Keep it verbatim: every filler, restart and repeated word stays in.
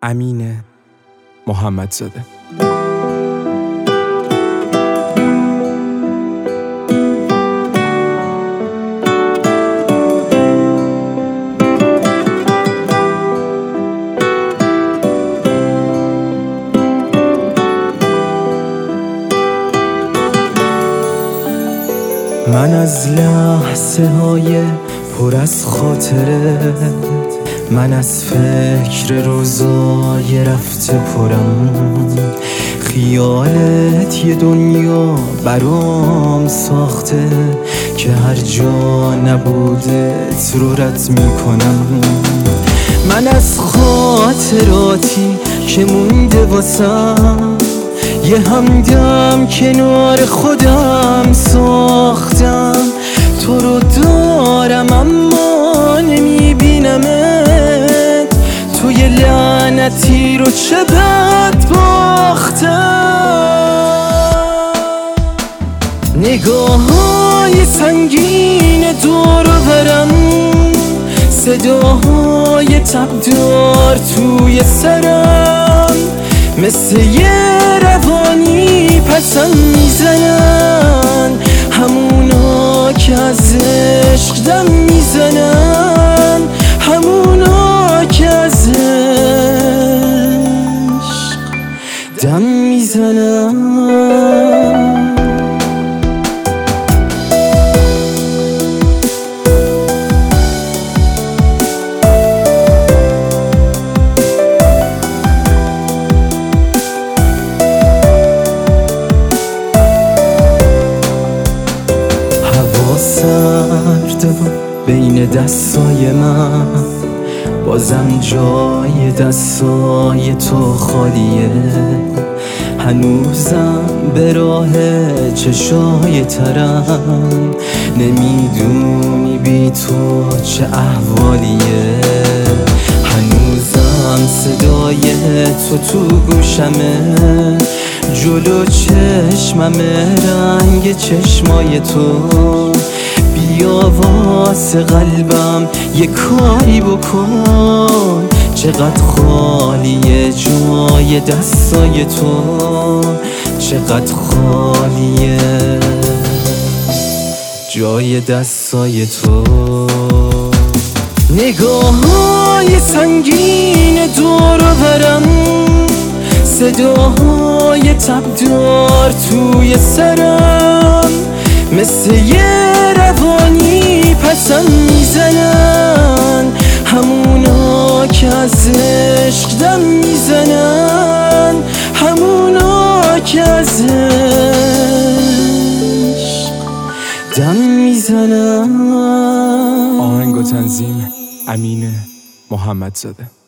امین محمدزاده. من از لحظه های پر از خاطره، من از فکر روزای رفته پرم، خیالت یه دنیا برام ساخته که هر جا نبودت رو رد میکنم. من از خاطراتی که مونده واسم یه همدم کنار خودم ساختم. تو رو دارم اما نمیبینمت، تو یه لعنتی رو چه بد باختم. نگاه های سنگین دور و برم، صداهای تبدار توی سرم، مثل یه روانی پسم میزنن، همونا که از عشق دم میزنن، همونا که از عشق دم میزنن. سرده و بین دستای من بازم جای دستای تو خالیه، هنوزم به راه چشای ترم، نمیدونی بی تو چه احوالیه. هنوزم صدای تو تو گوشمه، جلو چشممه رنگ چشمای تو. بیا واسه قلبم یه کاری بکن، چقدر خالیه جای دستای تو، چقدر خالیه جای دستای تو. نگاه های سنگین دور و برم، صداهای تبدار توی سرم، مثل یه روانی پسم میزنن، همونا که از عشق دم میزنن، همونا که از عشق دم میزنن. آهنگ و تنظیم امین محمدزاده.